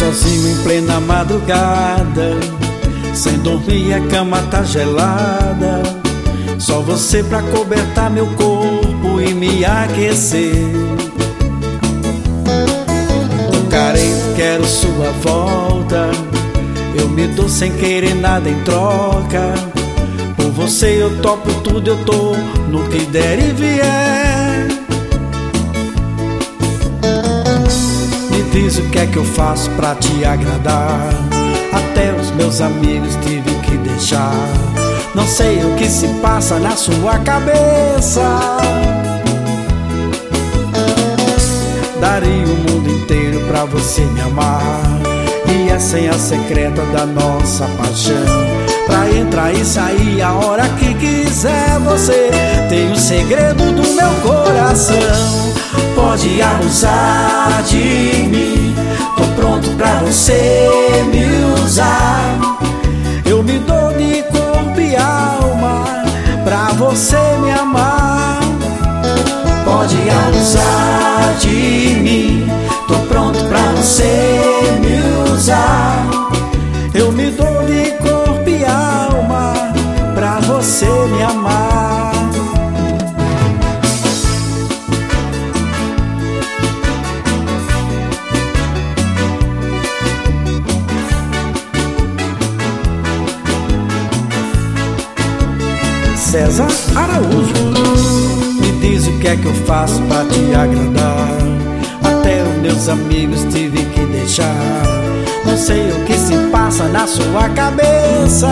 sozinho em plena madrugada, sem dormir a cama tá gelada. Só você pra cobertar meu corpo e me aquecer. Tô carente, quero sua volta. Eu me dou sem querer nada em troca. Por você eu topo tudo, eu tô no que der e vier. Me diz o que é que eu faço pra te agradar. Até os meus amigos tive que deixar. Não sei o que se passa na sua cabeça. Daria o mundo inteiro pra você me amar. E a senha secreta da nossa paixão, pra entrar e sair a hora que quiser. Você tem o segredo do meu coração. Pode abusar de mim, tô pronto pra você me usar. Eu me dou de corpo e alma pra você me amar. Pode abusar de mim, tô pronto pra você me usar. Eu me dou de corpo e alma pra você me amar. César Araújo. Me diz o que é que eu faço pra te agradar. Até os meus amigos tive que deixar. Não sei o que se passa na sua cabeça.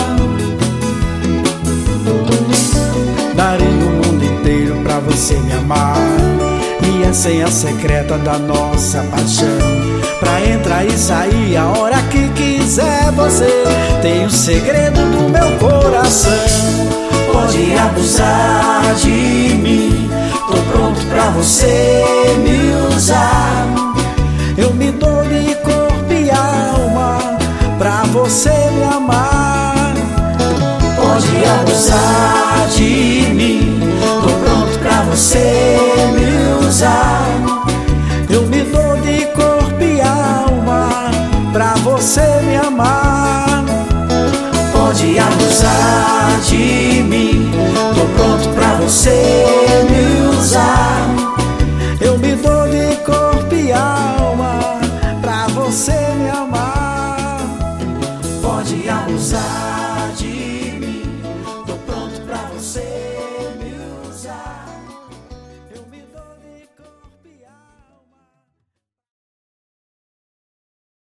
Daria o mundo inteiro pra você me amar. E a senha secreta da nossa paixão, pra entrar e sair a hora que quiser. Você tem o segredo do meu coração. Pode abusar de mim, tô pronto pra você me usar. Eu me dou de corpo e alma pra você me amar. Pode abusar de mim, tô pronto pra você me usar. Eu me dou de corpo e alma pra você me amar. Pode abusar de mim, tô pronto pra você me usar. Eu me dou de corpo e alma pra você me amar. Pode abusar.